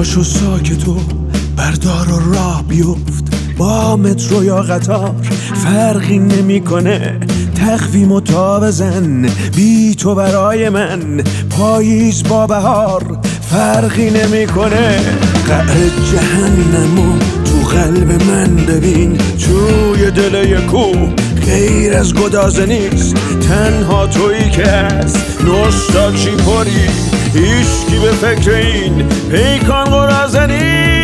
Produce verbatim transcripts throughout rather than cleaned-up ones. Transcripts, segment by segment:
پاشو ساکت و بردار و راه بیفت، با مترو یا قطار فرقی نمیکنه، تقویم و تا بزن بی تو برای من، پاییز با بهار فرقی نمیکنه. قعر جهنمو تو قلب من ببین، توی دل یکو غیر از گدازه نیست، تنها تویی که هست نوستالژی پری، هیچکی به فکر این پیکان قرازه نیست.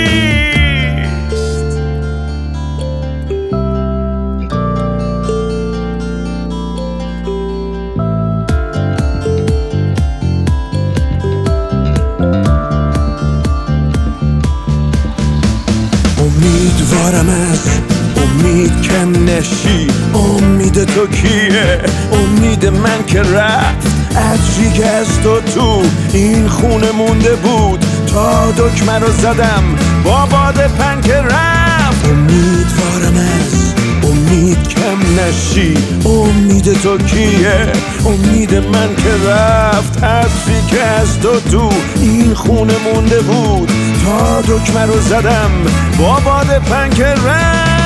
امیدوارم از امید کم نشی، امید تو کیه؟ امید من که رفت، عطری که از تو تو این خونه مونده بود، تا دکمه رو زدم با باد پنکه رفت. امیدوارم از امید کم نشی، امید تو کیه؟ امید من که رفت، عطری که از تو تو این خونه مونده بود، تا دکمه رو زدم با باد پنکه رفت.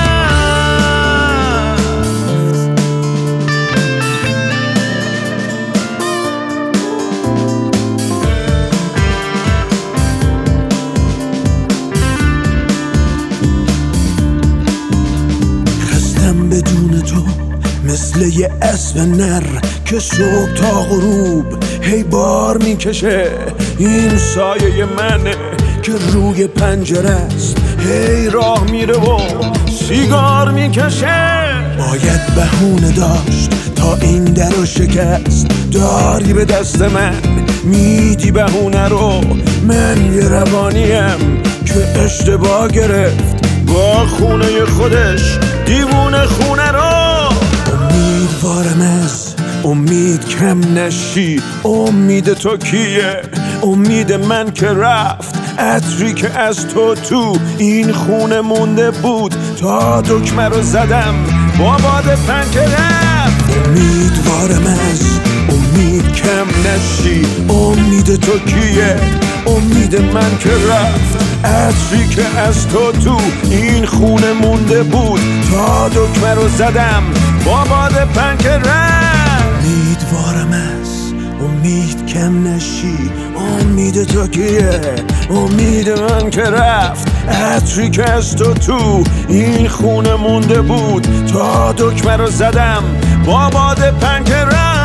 بدون تو مثل یه اسب نر که صبح تا غروب هی بار میکشه، این سایه منه که روی پنجره است، هی راه میره و سیگار میکشه. باید بهونه داشت تا این در رو شکست، داری به دست من میدی بهونه رو، من یه روانیم که اشتباه گرفت با خونه خودش دیوونه خونه رو. امیدوارم از امید کم نشی، امید تو کیه؟ امید من که رفت، عطری که از تو تو این خونه مونده بود، تا دکمه رو زدم با باد پنکه رفت. امیدوارم از امید کم نشی، امید تو کیه؟ امید من که رفت، عطری که از تو تو این خونه مونده بود، تا دکمه رو زدم با باد پنکه رفت. امیدوارم از امید کم نشی، امید تو کیه؟ امید من که رفت، عطری که از تو تو این خونه مونده بود، تا دکمه رو زدم با باد پنکه رفت.